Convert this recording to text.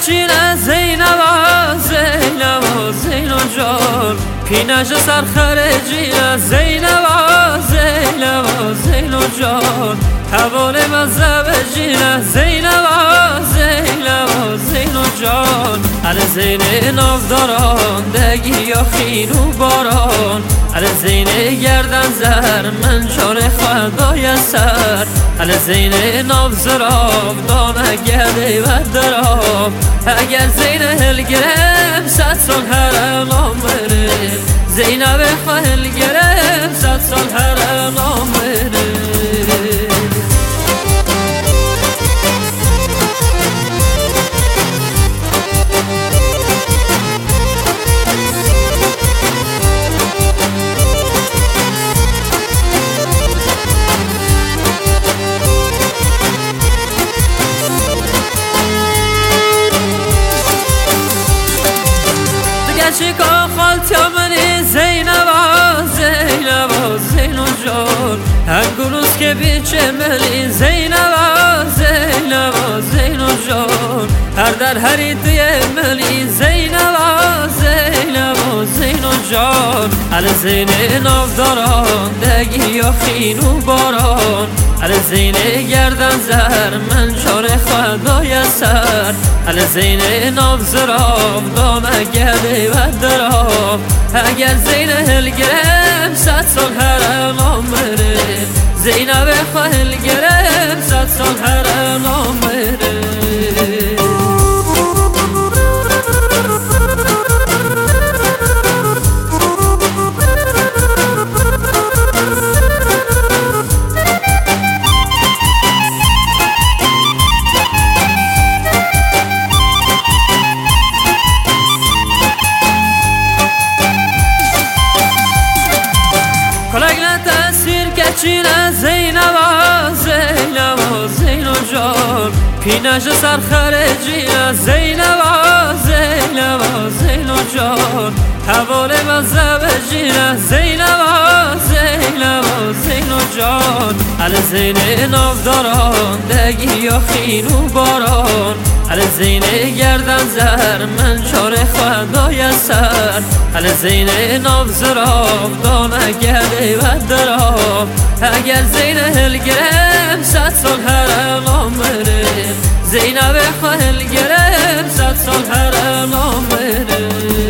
کچینه زینبا زینبا زینو جان پینش سر خرجینه زینبا زینبا زینو جان حوال مذهب جینه زینبا زینبا زینو جان علی زین نافداران دگی یا خین و باران علی زین گردن زر من چار خدای سر علی زین نافزراب دانه گرده و دراب اگر زین هل گرم 100 سال هر نام بره زینب هل گرم 100 سال هر نام بره چیکار خالتیا منی زینبا زینبا زینو جان هنگونوز که بیچه ملی زینبا زینبا زینو جان هر در هری توی ملی زینبا زینبا زینو جان علی زین نافداران دگی یا خین و باران علی زین گردن زر من چار خدای سر علی زین نافزراب دانه گرده و دراب اگر زین هل گرم 100 سال هر نام بره زینب هل گرم 100 سال هر نام بره کچینه زینبا زینبا زینو جان پینش سر خرجینه زینبا زینبا زینو جان حوال مذهب جینه زینبا زینبا زینو جان علی زین نافداران دگی یا خین و باران علی زین گردن زر من چار خدای سر علی زین نافزراب دانه گرده و دراب اگر زین هل گرم 100 سال هر نام بره زینب هل گرم 100 سال هر نام بره